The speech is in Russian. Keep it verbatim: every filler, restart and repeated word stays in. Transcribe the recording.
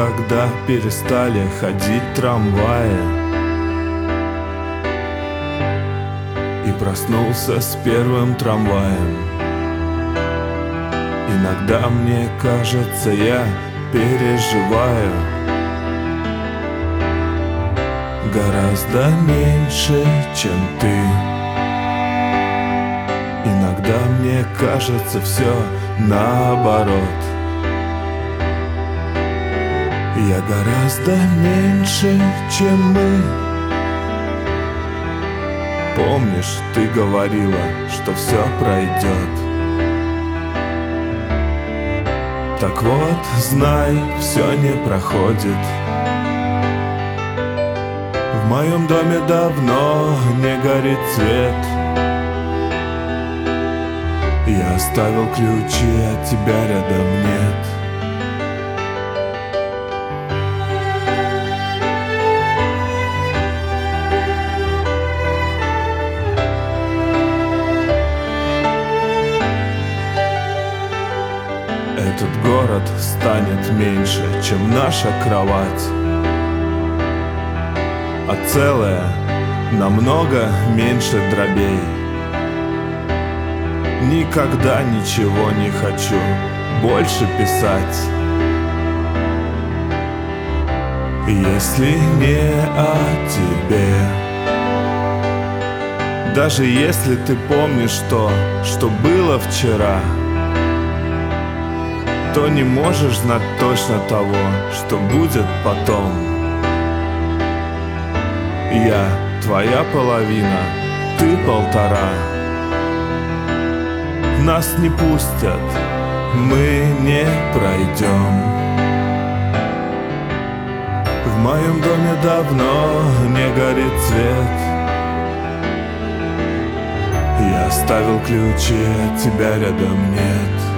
когда перестали ходить трамваи, и проснулся с первым трамваем. Иногда мне кажется, я переживаю гораздо меньше, чем ты. Иногда мне кажется все наоборот. Я гораздо меньше, чем мы. Помнишь, ты говорила, что все пройдет. Так вот, знай, все не проходит. В моем доме давно не горит свет. Я оставил ключи, а тебя рядом нет. Этот город станет меньше, чем наша кровать, а целое намного меньше дробей. Никогда ничего не хочу больше писать, если не о тебе. Даже если ты помнишь то, что было вчера, то не можешь знать точно того, что будет потом. Я твоя половина, ты полтора. Нас не пустят, мы не пройдем. В моем доме давно не горит свет. Я оставил ключи, а тебя рядом нет.